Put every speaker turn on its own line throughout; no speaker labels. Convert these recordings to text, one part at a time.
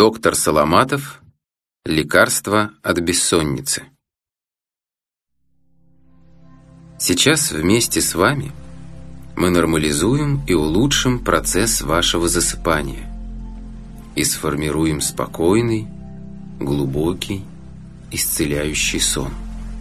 Доктор Соломатов. Лекарство от бессонницы. Сейчас вместе с вами мы нормализуем и улучшим процесс вашего засыпания и сформируем спокойный, глубокий, исцеляющий сон.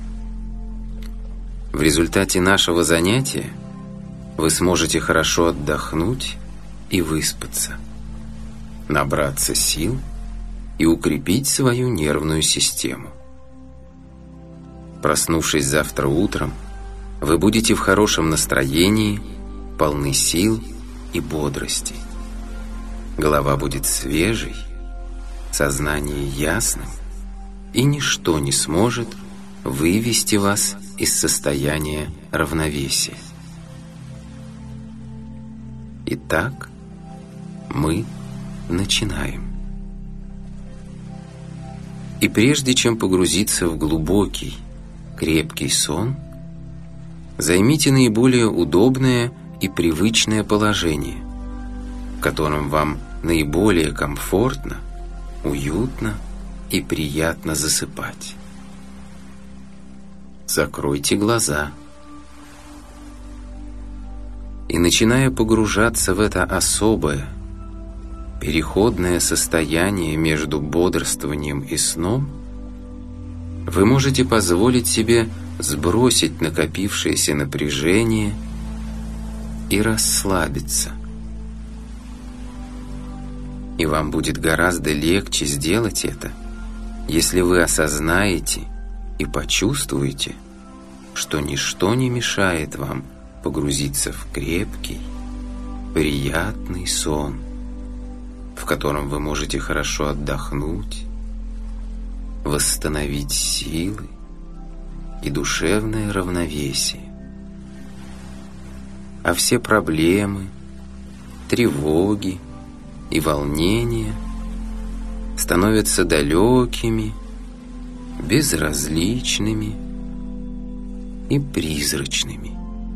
В результате нашего занятия вы сможете хорошо отдохнуть и выспаться, набраться сил и укрепить свою нервную систему. Проснувшись завтра утром, вы будете в хорошем настроении, полны сил и бодрости. Голова будет свежей, сознание ясным, и ничто не сможет вывести вас из состояния равновесия. Итак, мы начинаем. И прежде чем погрузиться в глубокий, крепкий сон, займите наиболее удобное и привычное положение, в котором вам наиболее комфортно, уютно и приятно засыпать. Закройте глаза. И, начиная погружаться в это особое, переходное состояние между бодрствованием и сном, вы можете позволить себе сбросить накопившееся напряжение и расслабиться. И вам будет гораздо легче сделать это, если вы осознаете и почувствуете, что ничто не мешает вам погрузиться в крепкий, приятный сон, в котором вы можете хорошо отдохнуть, восстановить силы и душевное равновесие. А все проблемы, тревоги и волнения становятся далекими, безразличными и призрачными.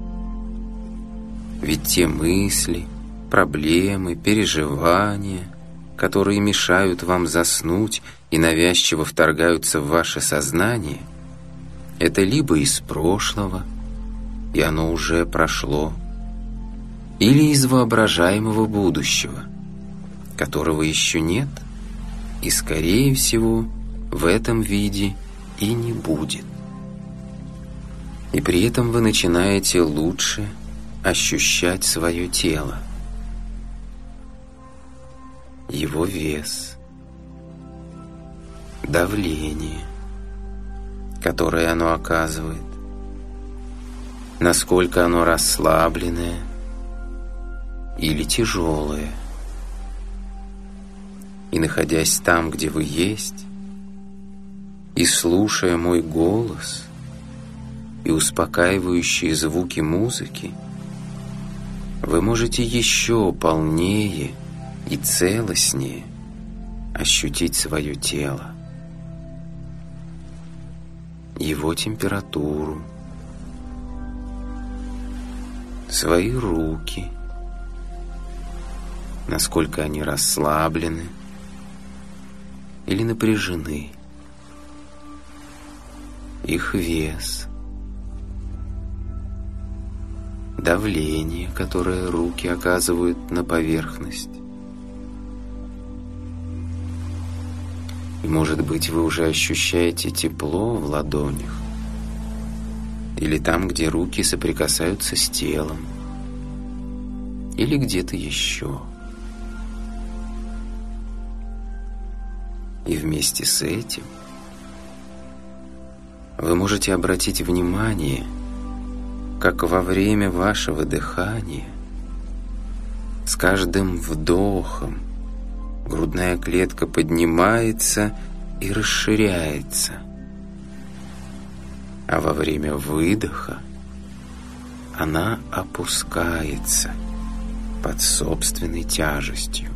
Ведь те мысли, проблемы, переживания, которые мешают вам заснуть и навязчиво вторгаются в ваше сознание, это либо из прошлого, и оно уже прошло, или из воображаемого будущего, которого еще нет, и, скорее всего, в этом виде и не будет. И при этом вы начинаете лучше ощущать свое тело, его вес, давление, которое оно оказывает, насколько оно расслабленное или тяжелое. И, находясь там, где вы есть, и слушая мой голос и успокаивающие звуки музыки, вы можете еще полнее и целостнее ощутить свое тело, его температуру, свои руки, насколько они расслаблены или напряжены, их вес, давление, которое руки оказывают на поверхность. И, может быть, вы уже ощущаете тепло в ладонях или там, где руки соприкасаются с телом, или где-то еще. И вместе с этим вы можете обратить внимание, как во время вашего дыхания с каждым вдохом грудная клетка поднимается и расширяется, а во время выдоха она опускается под собственной тяжестью.